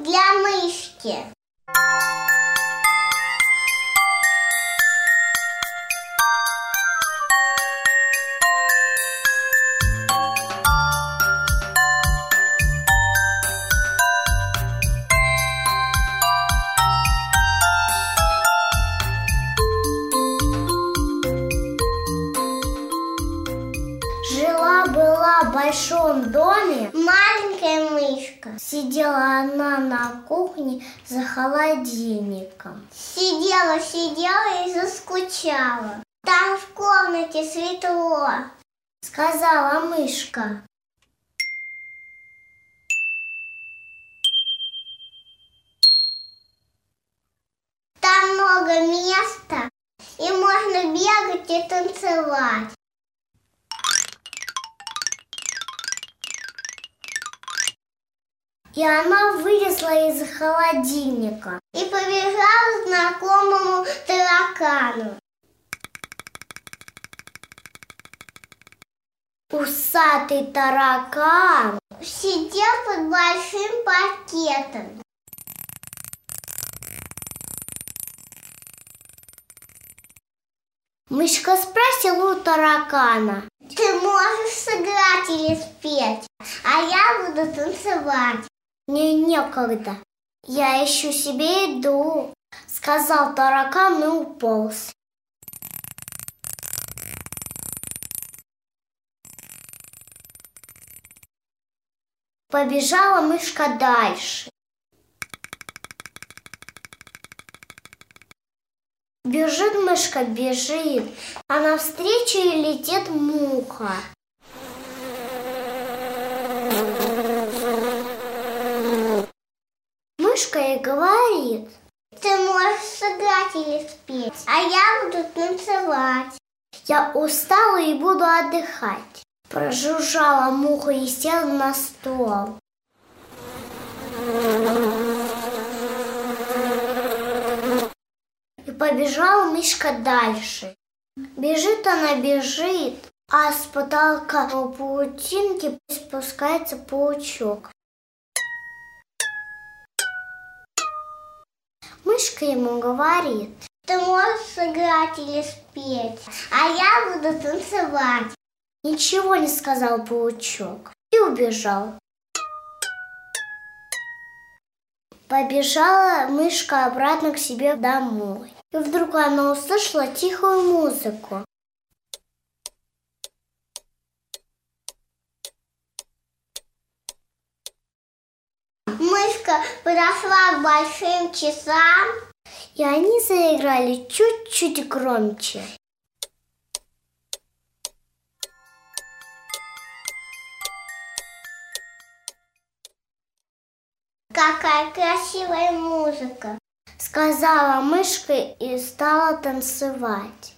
для мышки. Жила-была в большом доме маленькая мышка. Сидела она на кухне за холодильником. Сидела и заскучала. Там в комнате светло, сказала мышка. Там много места, и можно бегать и танцевать. И она вылезла из холодильника и побежала к знакомому таракану. Усатый таракан сидел под большим пакетом. Мышка спросила у таракана: ты можешь сыграть или спеть, а я буду танцевать? Мне некогда, я ищу себе еду, сказал таракан и уполз. Побежала мышка дальше. Бежит мышка, бежит, а навстречу ей летит муха. Мышка ей говорит: ты можешь сыграть или спеть, а я буду танцевать. Я устала и буду отдыхать. Прожужжала муха и села на стол. И побежала мышка дальше. Бежит она, бежит, а с потолка у паутинки спускается паучок. Мышка ему говорит: ты можешь сыграть или спеть, а я буду танцевать. Ничего не сказал паучок и убежал. Побежала мышка обратно к себе домой. И вдруг она услышала тихую музыку. Мышка подошла к большим часам, и они заиграли чуть-чуть громче. какая красивая музыка, сказала мышка и стала танцевать.